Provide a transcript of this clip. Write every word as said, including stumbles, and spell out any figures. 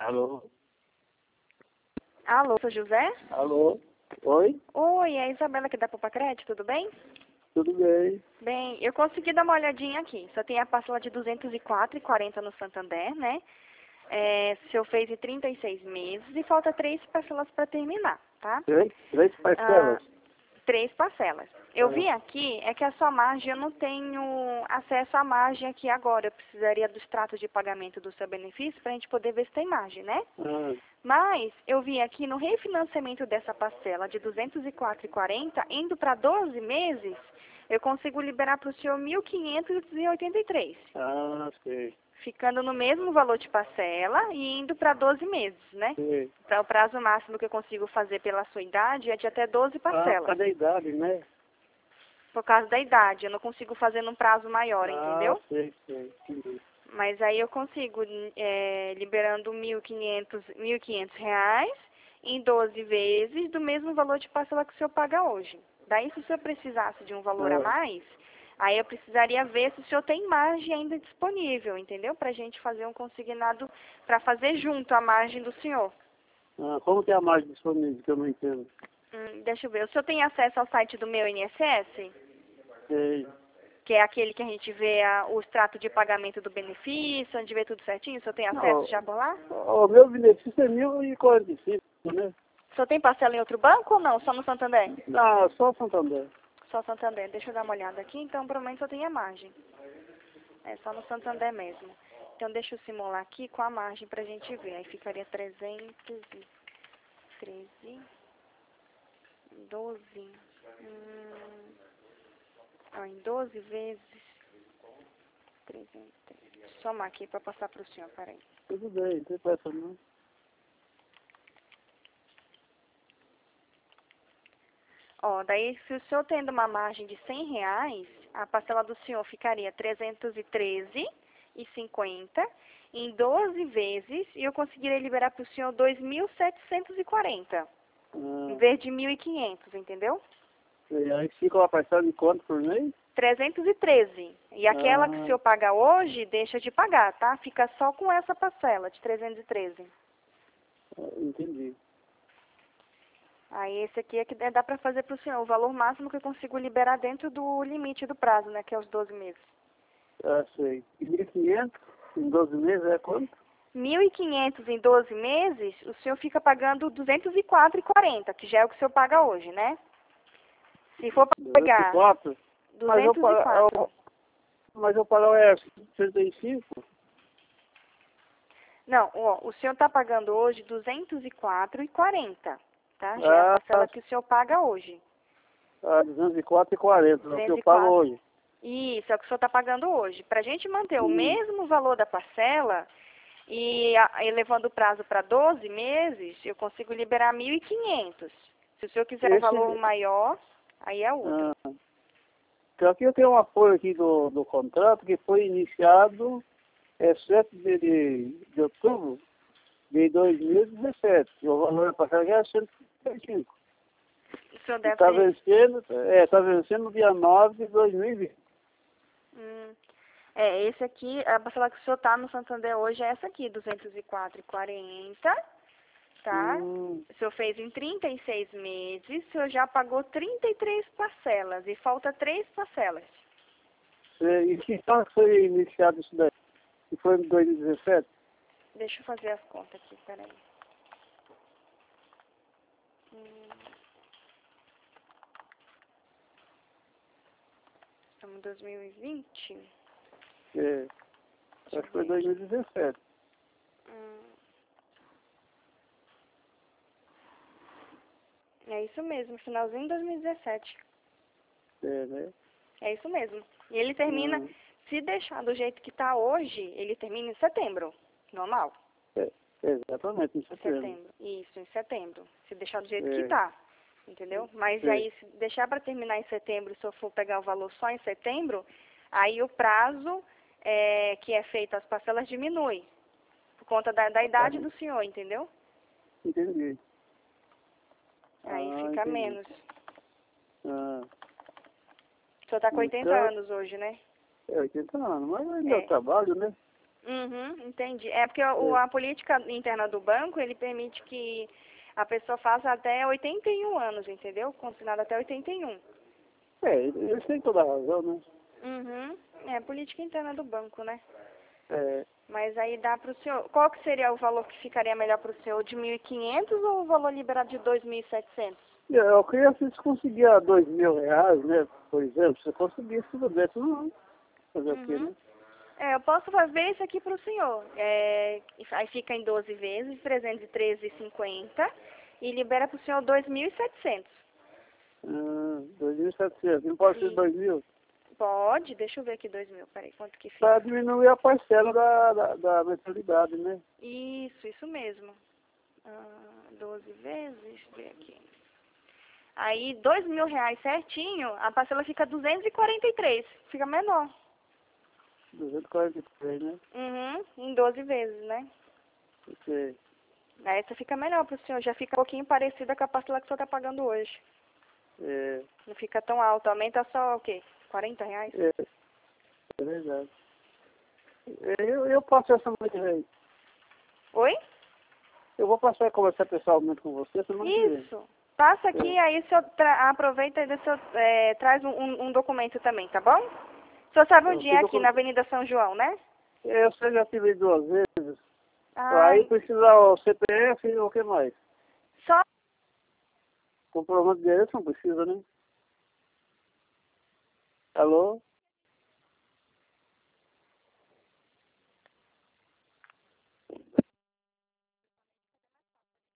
Alô? Alô, sou José? Alô? Oi? Oi, é a Isabela aqui da Poupa Crédito, tudo bem? Tudo bem? Bem, eu consegui dar uma olhadinha aqui. Só tem a parcela de duzentos e quatro reais e quarenta centavos no Santander, né? É, o senhor fez em trinta e seis meses e falta três parcelas para terminar, tá? Três? Três Ah, parcelas? três parcelas. Eu Ah, vi aqui, é que a sua margem, eu não tenho acesso à margem aqui agora. Eu precisaria do extrato de pagamento do seu benefício para a gente poder ver se tem margem, né? ah, Mas eu vi aqui no refinanciamento dessa parcela de duzentos e quatro reais e quarenta centavos, indo para doze meses, eu consigo liberar para o senhor mil quinhentos e oitenta e três reais, ah, sei. ficando no mesmo valor de parcela e indo para doze meses, né? sei. Então, o prazo máximo que eu consigo fazer pela sua idade é de até doze Ah, por parcelas. causa da idade, né? Por causa da idade, eu não consigo fazer num prazo maior, Ah, entendeu? sei, sei. Entendi. Mas aí eu consigo, é, liberando mil e quinhentos mil e quinhentos reais em doze vezes do mesmo valor de parcela que o senhor paga hoje. Daí, se o senhor precisasse de um valor a Ah, mais, aí eu precisaria ver se o senhor tem margem ainda disponível, entendeu? Para a gente fazer um consignado, para fazer junto a margem do senhor. ah, como que é a margem disponível, que eu não entendo? Hum, deixa eu ver. O senhor tem acesso ao site do meu I N S S? Sei. Que é aquele que a gente vê a, o extrato de pagamento do benefício, onde vê tudo certinho? O senhor tem acesso Não, já por lá? o meu benefício é mil e quarenta e cinco, né? O senhor tem parcela em outro banco ou não? Só no Santander? Não, só Santander. Só Santander. Deixa eu dar uma olhada aqui. Então, provavelmente só tem a margem. É só no Santander mesmo. Então, deixa eu simular aqui com a margem pra gente ver. Aí ficaria trezentos e treze, doze. Hum, ó, em doze vezes, trezentos. Deixa eu somar aqui pra passar pro senhor, peraí. Tudo bem, não tem pressa não. Ó, daí se o senhor tendo uma margem de cem reais, a parcela do senhor ficaria trezentos e treze reais e cinquenta centavos em doze vezes e eu conseguiria liberar para o senhor dois mil setecentos e quarenta, em Ah, vez de mil e quinhentos, entendeu? sei. Aí fica uma parcela de quanto por mês? trezentos e treze. E aquela que o Ah, senhor paga hoje, deixa de pagar, tá? Fica só com essa parcela de trezentos e treze. entendi. Aí esse aqui é que dá para fazer para o senhor, o valor máximo que eu consigo liberar dentro do limite do prazo, né, que é os doze meses. Ah, sei. E mil e quinhentos em doze meses é quanto? mil e quinhentos em doze meses, o senhor fica pagando duzentos e quatro reais e quarenta centavos, que já é o que o senhor paga hoje, né? Se for para duzentos e pagar quatro Mas eu, duzentos e pa- quatro. eu, mas eu pago é sessenta e cinco Não, ó, o senhor está pagando hoje duzentos e quatro reais e quarenta centavos, tá? Já é a Ah, parcela que o senhor paga hoje. ah, duzentos e quatro e quarenta é o que duzentos eu e pago quatro. hoje. Isso, é o que o senhor está pagando hoje. Para a gente manter o Hum. mesmo valor da parcela e a- elevando o prazo para doze meses, eu consigo liberar mil e quinhentos. Se o senhor quiser um valor Esse, maior, aí é outro. ah, então aqui eu tenho um apoio aqui do, do contrato que foi iniciado é sete de, de, de outubro de dois mil e dezessete. E o valor da passagem é cento e trinta e cinco. O senhor E deve está ter... vencendo, é, tá vencendo no dia nove de dois mil e vinte. Hum, é, esse aqui, a parcela que o senhor está no Santander hoje é essa aqui, duzentos e quatro reais e quarenta centavos, tá? Hum, O senhor fez em trinta e seis meses, o senhor já pagou trinta e três parcelas e falta três parcelas. é, e que ano foi iniciado isso daí? Que foi em dois mil e dezessete? Deixa eu fazer as contas aqui, peraí. Hum, estamos em dois mil e vinte. É, Deixa acho eu que foi ver aqui. dois mil e dezessete. Hum, é isso mesmo, finalzinho de dois mil e dezessete. É, né? É isso mesmo. E ele termina, Hum, se deixar do jeito que está hoje, ele termina em setembro, normal. é, exatamente, em Em setembro. setembro. Isso, em setembro. Se deixar do jeito que É, está. Entendeu? Mas é, aí, se deixar para terminar em setembro, se eu for pegar o valor só em setembro, aí o prazo é, que é feito as parcelas diminui. Por conta da, da idade do senhor, entendeu? entendi. Aí Ah, fica entendi. menos. Ah, O senhor está com oitenta então, anos hoje, né? é oitenta anos, mas ainda eu É. trabalho, né? Uhum, entendi. É porque o, É, a política interna do banco, ele permite que a pessoa faça até oitenta e um anos, entendeu? Consignado até oitenta e um. é eles têm toda a razão, né? Uhum. É a política interna do banco, né? É, Mas aí dá para o senhor... Qual que seria o valor que ficaria melhor para o senhor? De mil e quinhentos ou o valor liberado de dois mil e setecentos? e eu queria se você conseguir dois mil reais, né? Por exemplo, se eu conseguisse tudo bem, não fazer o quê, Uhum. né? É, eu posso fazer isso aqui para o senhor. É, aí fica em doze vezes, trezentos e treze reais e cinquenta centavos e libera para o senhor dois mil e setecentos. Ah, dois mil e setecentos, não pode ser E dois mil? pode, deixa eu ver aqui dois mil, peraí, quanto que Para fica? diminuir a parcela da, da, da mensalidade, né? Isso, isso mesmo. Ah, doze vezes, deixa eu ver aqui. Aí, dois mil reais certinho, a parcela fica duzentos e quarenta e três, fica menor. duzentos e quarenta e três, né? Uhum, em doze vezes, né? Porque, Aí essa fica melhor pro senhor, já fica um pouquinho parecida com a parcela que o senhor tá pagando hoje. é, Não fica tão alto, aumenta só o quê? quarenta reais? é, é verdade. Eu, eu passo essa semana que vem. Oi? Eu vou passar a conversar pessoalmente com você semana que vem. Isso. Passa aqui, É. aí o senhor tra- aproveita e o senhor, é, traz um, um- um documento também, tá bom? O senhor sabe Eu, onde é fico aqui com- na Avenida São João, né? eu sei, já tive duas vezes. Aí Ai, precisa o C P F e o que mais? só... Comprovante de endereço não precisa, né? Alô?